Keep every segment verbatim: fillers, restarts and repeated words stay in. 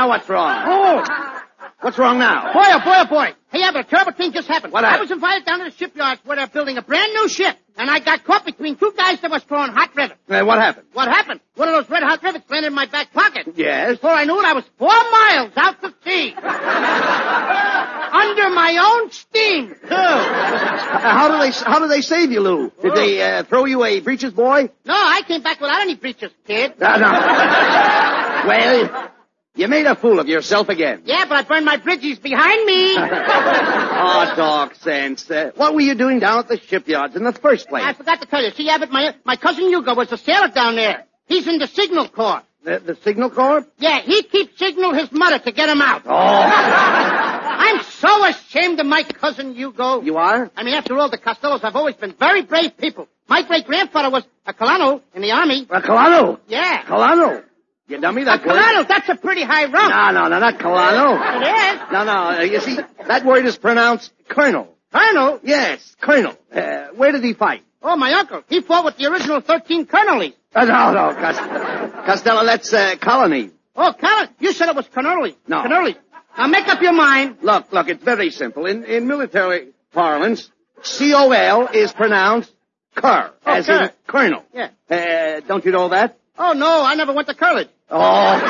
Now what's wrong? Oh! What's wrong now? Boy, oh, boy, oh, boy. Hey, Abbott, a terrible thing just happened. What I happened? was invited down to the shipyards where they're building a brand new ship, and I got caught between two guys that was throwing hot rivets. Uh, what happened? What happened? One of those red hot rivets landed in my back pocket. Yes? Before I knew it, I was four miles out to sea. Under my own steam, too. Uh, how do they How do they save you, Lou? Did they uh, throw you a breeches boy? No, I came back without any breeches, kid. Uh, no. Well, you made a fool of yourself again. Yeah, but I burned my bridges behind me. Oh, talk sense. Uh, what were you doing down at the shipyards in the first place? I forgot to tell you. See, Abbott, my, my cousin Hugo was a sailor down there. He's in the signal corps. The, the signal corps? Yeah, he keeps signal his mother to get him out. Oh. I'm so ashamed of my cousin Hugo. You are? I mean, after all, the Costellos have always been very brave people. My great-grandfather was a Colonel in the Army. A Colano? Yeah. Colano? You dummy, A that word? Colonel, that's a pretty high rank. No, no, no, not Colano. It is. No, no, uh, you see, that word is pronounced Colonel. Colonel? Yes, Colonel. Uh, where did he fight? Oh, my uncle. He fought with the original thirteen Colonels. Uh, no, no, Costello. Costello, that's uh, colony. Oh, Colonel, you said it was Colonel. No. Colonel. Now, make up your mind. Look, look, it's very simple. In, in military parlance, C O L is pronounced Cur, Oh, as Cur. in Colonel. Yeah. Uh, don't you know that? Oh, no, I never went to college. Oh.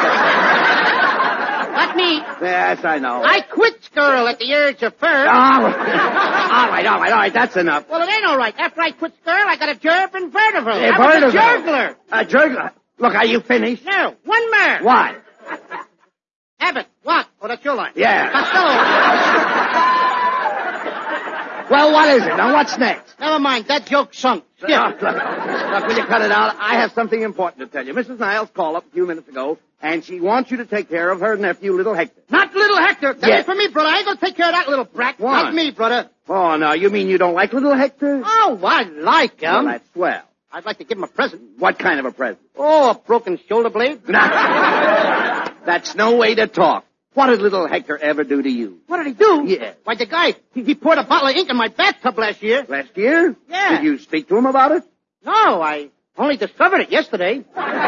Not me. Yes, I know. I quit school at the age of first. Oh. all right, all right, all right, that's enough. Well, it ain't all right. After I quit school, I got a job in Vertical. A I was a Vertical. juggler. A juggler? Look, are you finished? No, one more. What? Abbott, what? Oh, that's your line. Yeah. Costello. Well, what is it? Now, what's next? Never mind, that joke sunk. Skip. Look, look, look, will you cut it out? I have something important to tell you. Missus Niles called up a few minutes ago, and she wants you to take care of her nephew, little Hector. Not little Hector. That Yes. ain't for me, brother. I ain't gonna take care of that little brat. Why? Not me, brother. Oh, no, you mean you don't like little Hector? Oh, I like him. Well, that's swell. I'd like to give him a present. What kind of a present? Oh, a broken shoulder blade. Nah. That's no way to talk. What did little Hector ever do to you? What did he do? Yeah. Why, the guy, he, he poured a bottle of ink in my bathtub last year. Last year? Yeah. Did you speak to him about it? No, I only discovered it yesterday.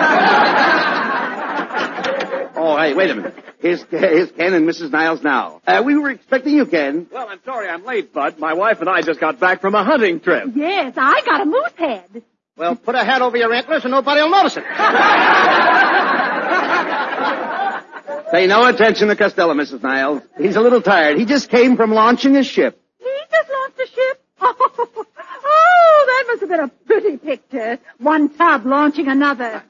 Oh, hey, wait a minute. Here's, here's Ken and Missus Niles now. Uh, we were expecting you, Ken. Well, I'm sorry I'm late, Bud. My wife and I just got back from a hunting trip. Yes, I got a moose head. Well, put a hat over your antlers and nobody will notice it. Pay no attention to Costello, Missus Niles. He's a little tired. He just came from launching a ship. He just launched a ship. Oh, oh, that must have been a pretty picture. One tub launching another.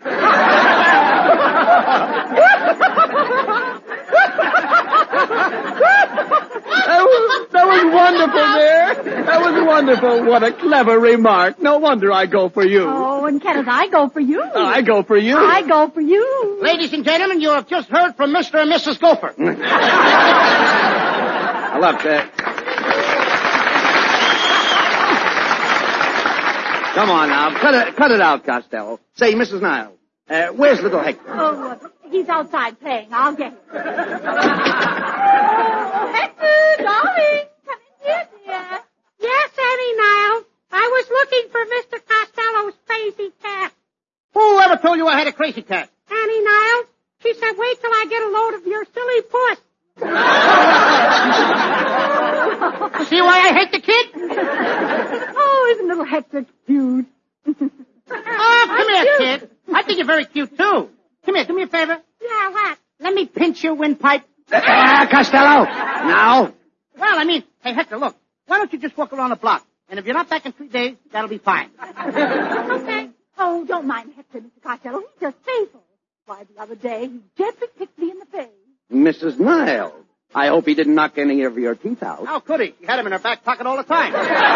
That was, that was wonderful, dear. That was wonderful. What a clever remark. No wonder I go for you. Oh, and Kenneth, I go for you. I go for you. I go for you. Ladies and gentlemen, you have just heard from Mister and Missus Gopher. Now, look, uh, come on now. Cut it, cut it out, Costello. Say, Missus Niles, uh, where's little Hector? Oh, uh, he's outside playing. I'll get him. Oh, Hector, darling, come in here, dear. Yes, Annie Niles. I was looking for Mister Costello's crazy cat. Who ever told you I had a crazy cat? Annie Niles, she said, wait till I get a load of your silly puss. See why I hate the kid? Oh, isn't little Hector cute? Oh, come here, kid. I think you're very cute, too. Come here, do me a favor. Yeah, what? Let me pinch your windpipe. Ah, Costello! Now? Well, I mean, hey, Hector, look. Why don't you just walk around the block? And if you're not back in three days, that'll be fine. Okay. Oh, don't mind Hector, Mister Costello. He's just faithful. Why, the other day, he gently kicked me in the face. Missus Niles, I hope he didn't knock any of your teeth out. How could he? She had him in her back pocket all the time.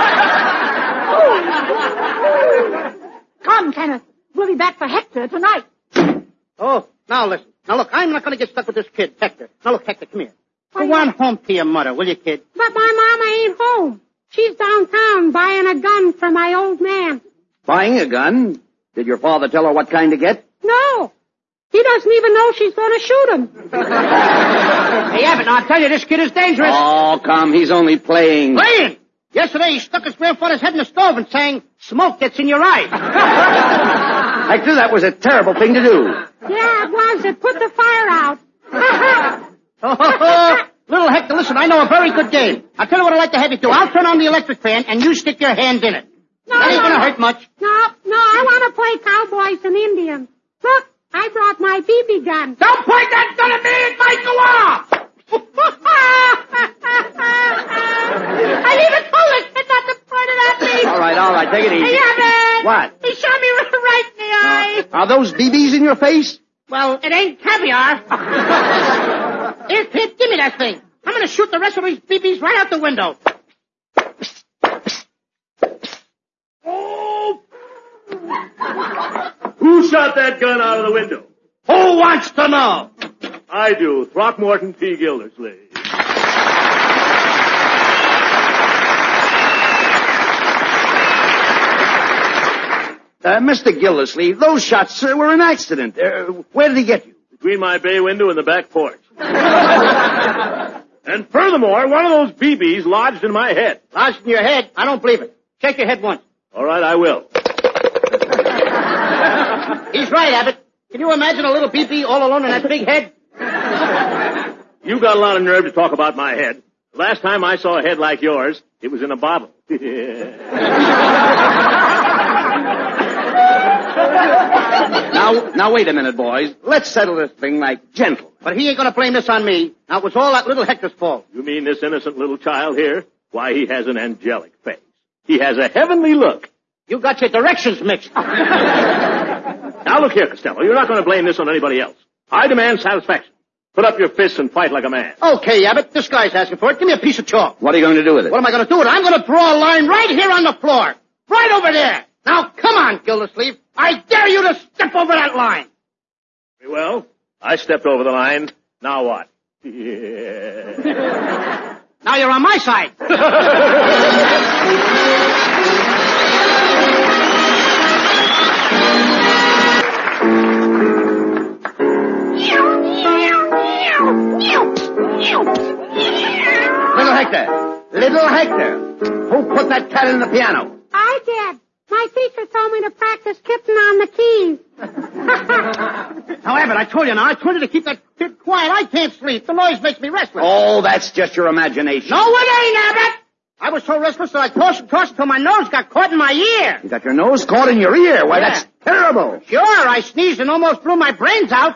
Come, Kenneth. We'll be back for Hector tonight. Oh, now listen. Now look, I'm not going to get stuck with this kid, Hector. Now look, Hector, come here. Go on home to your mother, will you, kid? But my mama ain't home. She's downtown buying a gun for my old man. Buying a gun? Did your father tell her what kind to get? No. He doesn't even know she's going to shoot him. Hey, Abbott, now I tell you, this kid is dangerous. Oh, come, he's only playing. Playing? Yesterday he stuck his grandfather's head in the stove and sang, smoke gets in your eyes. Hector, that was a terrible thing to do. Yeah, it was. It put the fire out. Oh, little Hector, listen, I know a very good game. I'll tell you what I'd like to have you do. I'll turn on the electric fan, and you stick your hand in it. No, that ain't no. gonna hurt much. No, no, I want to play cowboys and Indians. Look, I brought my B B gun. Don't point that gun at me! It might go off! I even told this kid not to point it at me. All right, all right, take it easy. Hey, Abbott. What? He shot me right in the eye. Are those B Bs in your face? Well, it ain't caviar. Here, kid, give me that thing. I'm gonna shoot the rest of these B Bs right out the window. Oh! Who shot that gun out of the window? Who wants to know? I do. Throckmorton P. Gildersleeve. Uh, Mister Gildersleeve, those shots uh, were an accident. Uh, where did he get you? Between my bay window and the back porch. And furthermore, one of those B Bs lodged in my head. Lodged in your head? I don't believe it. Shake your head once. All right, I will. He's right, Abbott. Can you imagine a little B B all alone in that big head? You got a lot of nerve to talk about my head. The last time I saw a head like yours, it was in a bottle. Now, now wait a minute, boys. Let's settle this thing like gentlemen. But he ain't gonna blame this on me. Now, it was all that little Hector's fault. You mean this innocent little child here? Why, he has an angelic face. He has a heavenly look. You got your directions mixed. Now look here, Costello. You're not going to blame this on anybody else. I demand satisfaction. Put up your fists and fight like a man. Okay, Abbott. This guy's asking for it. Give me a piece of chalk. What are you going to do with it? What am I going to do with it? I'm going to draw a line right here on the floor. Right over there. Now, come on, Gildersleeve. I dare you to step over that line. Very well. I stepped over the line. Now what? Yeah. Now you're on my side. Little Hector. Little Hector. Who put that cat in the piano? I did. My teacher told me to practice kitten on the keys. Now, Abbott, I told you now. I told you to keep that kid quiet. I can't sleep. The noise makes me restless. Oh, that's just your imagination. No, it ain't, Abbott. I was so restless that I tossed and tossed until my nose got caught in my ear. You got your nose caught in your ear. Why, Yeah. that's terrible. Sure, I sneezed and almost blew my brains out.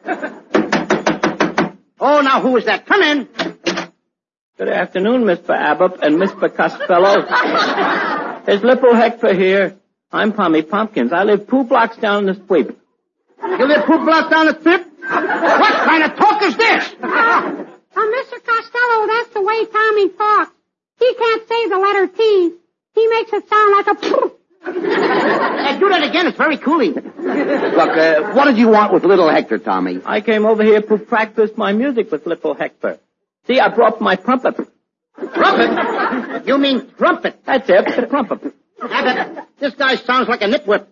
Oh, now who is that? Come in. Good afternoon, Mister Abbott and Mister Costello. There's little Hector here. I'm Pommy Pumpkins. I live two blocks down the street. You live two blocks down the strip? What kind of talk is this? Uh, Mister Costello, that's the way Tommy talks. He can't say the letter T. He makes it sound like a poof. Hey, do that again. It's very cooling. Look, uh, what did you want with little Hector, Tommy? I came over here to practice my music with little Hector. See, I brought my trumpet. Trumpet? You mean trumpet? That's it, the trumpet. Abbott, this guy sounds like a nitwhip.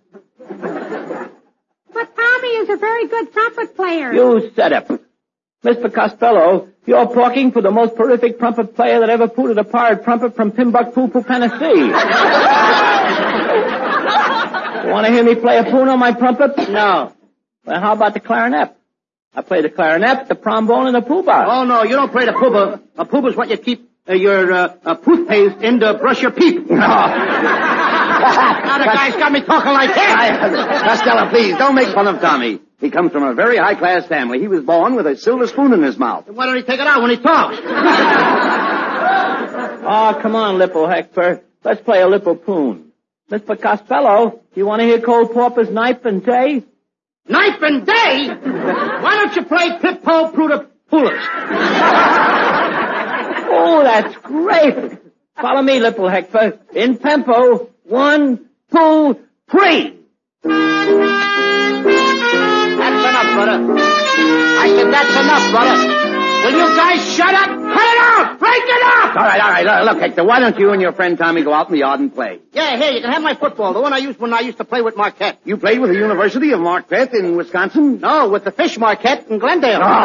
But Tommy is a very good trumpet player. You said it. Mister Costello, you're talking for the most terrific trumpet player that ever pooted a pirate trumpet from Timbuktu to Tennessee. You want to hear me play a poon on my trumpet? No. Well, how about the clarinet? I play the clarinet, the trombone, and the poobah. Oh, no, you don't play the poobah. A poobah's what you keep uh, your uh, uh, toothpaste in to brush your teeth. No. Now the guy's got me talking like that. Costello, please, don't make fun of Tommy. He comes from a very high-class family. He was born with a silver spoon in his mouth. Why don't he take it out when he talks? Oh, come on, Lippo Hector. Let's play a Lippo poon. Mister Costello, you want to hear Cole Porpoise Knife and Day? Knife and day? Why don't you play Pip-Po Pruda Pullers? Oh, that's great. Follow me, Lippo Hector. In tempo. One, two, three. That's enough, brother. I said that's enough, brother. Will you guys shut up? Cut it out! Break it up! All right, all right. Look, look, Hector, why don't you and your friend Tommy go out in the yard and play? Yeah, here, you can have my football, the one I used when I used to play with Marquette. You played with the University of Marquette in Wisconsin? No, with the Fish Marquette in Glendale. Oh.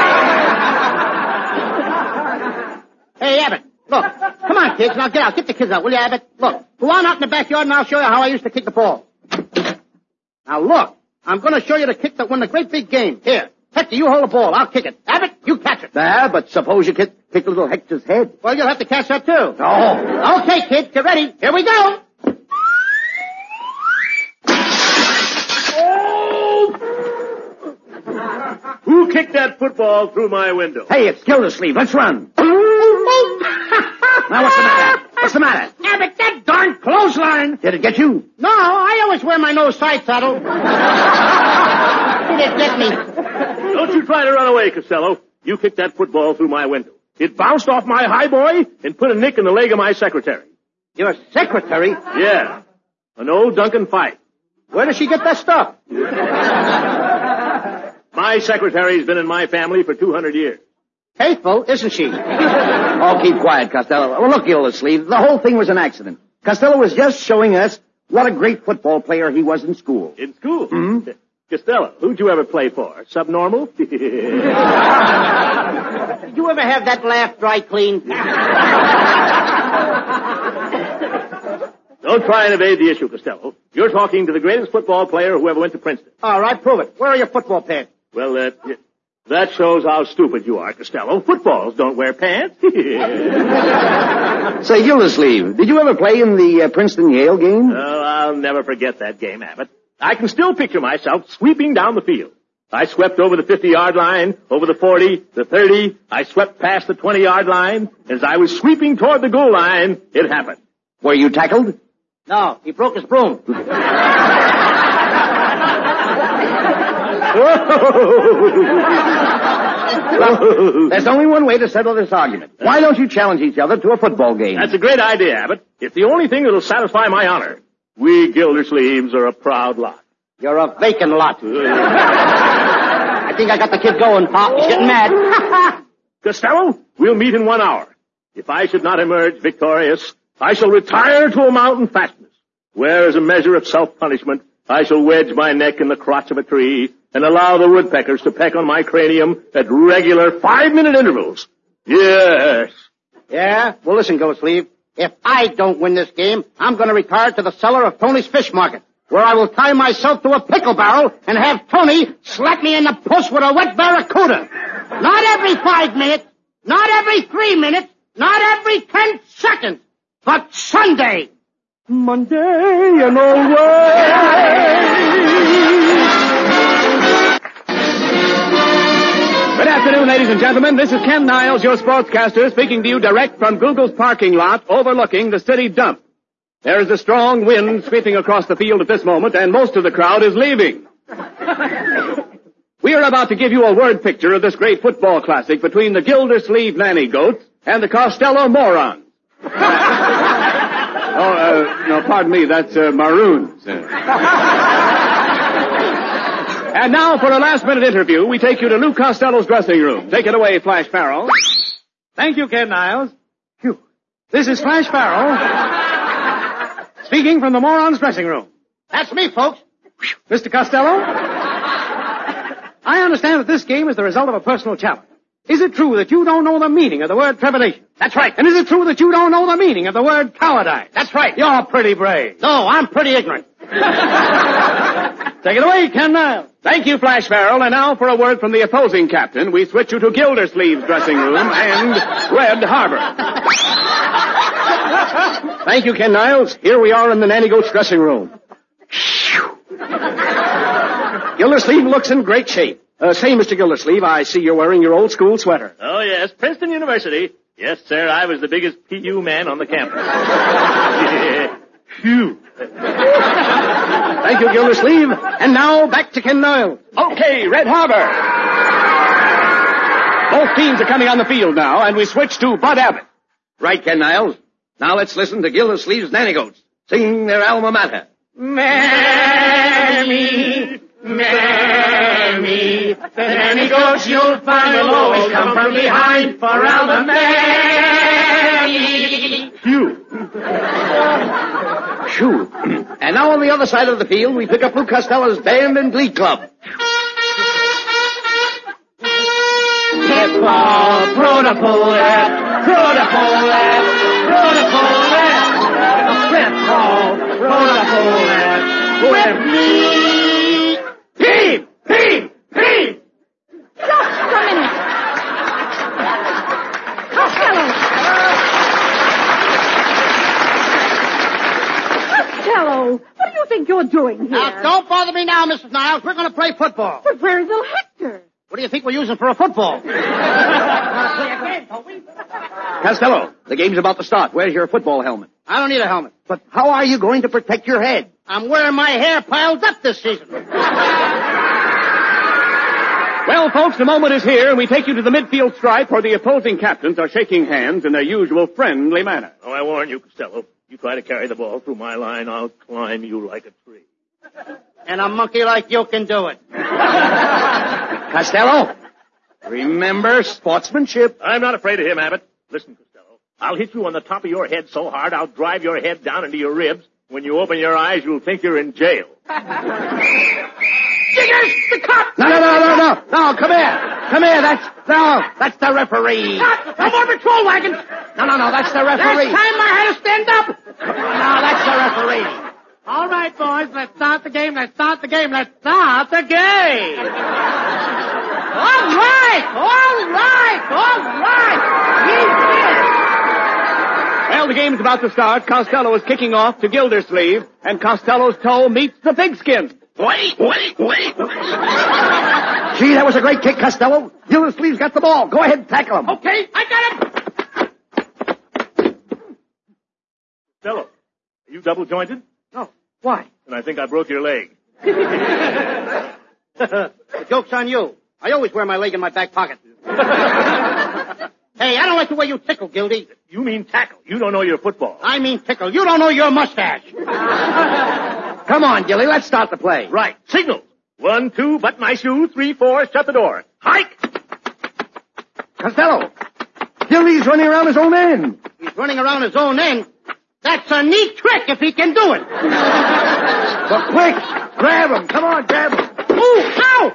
Hey, Abbott, look. Come on, kids. Now get out. Get the kids out, will you, Abbott? Look, go on out in the backyard and I'll show you how I used to kick the ball. Now, look. I'm going to show you the kick that won the great big game. Here. Hector, you hold the ball. I'll kick it. Abbott, you catch it. Ah, but suppose you kick, kick little Hector's head. Well, you'll have to catch that, too. Oh. Okay, kid, get ready. Here we go. Who kicked that football through my window? Hey, it's Gildersleeve. Let's run. Now, what's the matter? What's the matter? Abbott, that darn clothesline. Did it get you? No, I always wear my nose side saddle. Did it get me? Don't you try to run away, Costello. You kicked that football through my window. It bounced off my high boy and put a nick in the leg of my secretary. Your secretary? Yeah. An old Duncan Fife. Where does she get that stuff? My secretary's been in my family for two hundred years. Faithful, isn't she? Oh, keep quiet, Costello. Well, look, Gildersleeve, the whole thing was an accident. Costello was just showing us what a great football player he was in school. In school? Mm-hmm. Costello, who'd you ever play for? Subnormal? Did you ever have that laugh dry clean? Don't try and evade the issue, Costello. You're talking to the greatest football player who ever went to Princeton. All right, prove it. Where are your football pants? Well, uh, that shows how stupid you are, Costello. Footballs don't wear pants. Say, Gildersleeve, did you ever play in the uh, Princeton-Yale game? Oh, I'll never forget that game, Abbott. I can still picture myself sweeping down the field. I swept over the fifty-yard line, over the forty, the thirty. I swept past the twenty-yard line. As I was sweeping toward the goal line, it happened. Were you tackled? No, he broke his broom. Well, there's only one way to settle this argument. Why don't you challenge each other to a football game? That's a great idea, Abbott. It's the only thing that'll satisfy my honor. We Gildersleeves are a proud lot. You're a vacant lot. I think I got the kid going, Pop. He's getting mad. Costello, we'll meet in one hour. If I should not emerge victorious, I shall retire to a mountain fastness, where, as a measure of self-punishment, I shall wedge my neck in the crotch of a tree and allow the woodpeckers to peck on my cranium at regular five-minute intervals. Yes. Yeah? Well, listen, Gildersleeve. If I don't win this game, I'm going to retire to the cellar of Tony's Fish Market, where I will tie myself to a pickle barrel and have Tony slap me in the puss with a wet barracuda. Not every five minutes, not every three minutes, not every ten seconds, but Sunday. Monday and always. Good afternoon, ladies and gentlemen. This is Ken Niles, your sportscaster, speaking to you direct from Google's parking lot overlooking the city dump. There is a strong wind sweeping across the field at this moment, and most of the crowd is leaving. We are about to give you a word picture of this great football classic between the Gildersleeve Nanny Goats and the Costello Morons. oh, uh, no, pardon me, that's uh, Maroons. And now, for a last-minute interview, we take you to Lou Costello's dressing room. Take it away, Flash Farrell. Thank you, Ken Niles. Phew. This is Flash Farrell, speaking from the Morons' dressing room. That's me, folks. Mister Costello, I understand that this game is the result of a personal challenge. Is it true that you don't know the meaning of the word trepidation? That's right. And is it true that you don't know the meaning of the word cowardice? That's right. You're pretty brave. No, I'm pretty ignorant. Take it away, Ken Niles. Thank you, Flash Farrell. And now for a word from the opposing captain, we switch you to Gildersleeve's dressing room and Red Harbor. Thank you, Ken Niles. Here we are in the Nanny Goat's dressing room. Gildersleeve looks in great shape. Uh, say, Mister Gildersleeve, I see you're wearing your old school sweater. Oh, yes, Princeton University. Yes, sir, I was the biggest P U man on the campus. Phew. Thank you, Gildersleeve. And now, back to Ken Niles. Okay, Red Harbor. Both teams are coming on the field now, and we switch to Bud Abbott. Right, Ken Niles. Now let's listen to Gildersleeve's Nanny Goats sing their alma mater. Mammy, Mammy, the Nanny Goats you'll find will always come from behind for Alma Mammy. Phew. Phew. And now on the other side of the field, we pick up Lou Costello's band and glee club. Hip-hop, protopole, protopole, protopole, hip-hop, protopole, with me. Peep, peep, peep. do you think you're doing here? Now, don't bother me now, Missus Niles. We're going to play football. But where's little Hector? What do you think we're using for a football? Costello, the game's about to start. Where's your football helmet? I don't need a helmet. But how are you going to protect your head? I'm wearing my hair piled up this season. Well, folks, the moment is here, and we take you to the midfield stripe where the opposing captains are shaking hands in their usual friendly manner. Oh, I warn you, Costello. You try to carry the ball through my line, I'll climb you like a tree. And a monkey like you can do it. Costello, remember sportsmanship. I'm not afraid of him, Abbott. Listen, Costello, I'll hit you on the top of your head so hard I'll drive your head down into your ribs. When you open your eyes, you'll think you're in jail. Jiggers, the cop! No, no, no, no, no. No, come here. Come here. That's, no, that's the referee. Cop! No more patrol wagons! No, no, no, that's the referee. Last time I had to stand up! No, that's the referee. All right, boys, let's start the game, let's start the game, let's start the game! All right! All right! All right! He did! Well, the game's about to start. Costello is kicking off to Gildersleeve, and Costello's toe meets the pigskin. Wait, wait, wait, wait. Gee, that was a great kick, Costello. Gildersleeve's got the ball. Go ahead and tackle him. Okay, I got him! Costello, are you double-jointed? No. Why? And I think I broke your leg. The joke's on you. I always wear my leg in my back pocket. Hey, I don't like the way you tickle, Gildy. You mean tackle. You don't know your football. I mean tickle. You don't know your mustache. Come on, Gilly, let's start the play. Right. Signal. One, two, button my shoe. Three, four, shut the door. Hike! Costello, Gilly's running around his own end. He's running around his own end. That's a neat trick if he can do it. But quick, grab him. Come on, grab him. Ooh, ow!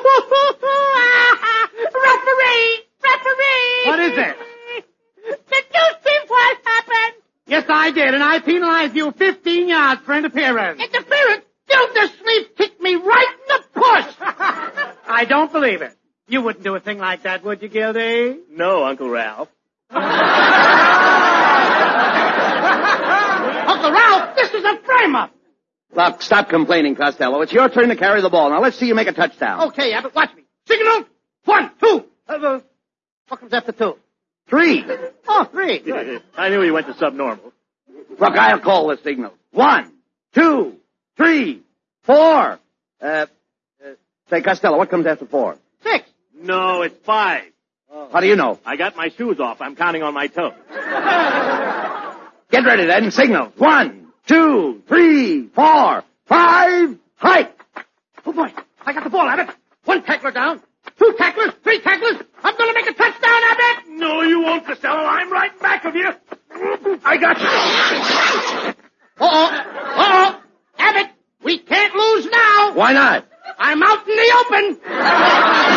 Referee! Referee! What is it? Did you see what happened? Yes, I did, and I penalized you fifteen yards for interference. Interference? Gildersleeve kicked me right in the push! I don't believe it. You wouldn't do a thing like that, would you, Gildy? No, Uncle Ralph. Uncle Ralph, this is a frame-up! Look, stop complaining, Costello. It's your turn to carry the ball. Now let's see you make a touchdown. Okay, Abbott, watch me. Signal! One, two. Uh, what comes after two? Three. Oh, three. Good. I knew he went to subnormal. Look, I'll call the signal. One, two, three, four. Uh, uh say, Costello, what comes after four? Six. No, it's five. Oh. How do you know? I got my shoes off. I'm counting on my toes. Get ready then. Signal. One, two, three, four, five, hike. Oh, boy. I got the ball, Abbott. One tackler down. Two tacklers. Three tacklers. I'm going to make a touchdown, Abbott. No, you won't, Costello. I'm right back of you. I got you. Uh-oh. Uh-oh. Abbott, we can't lose now. Why not? I'm out in the open.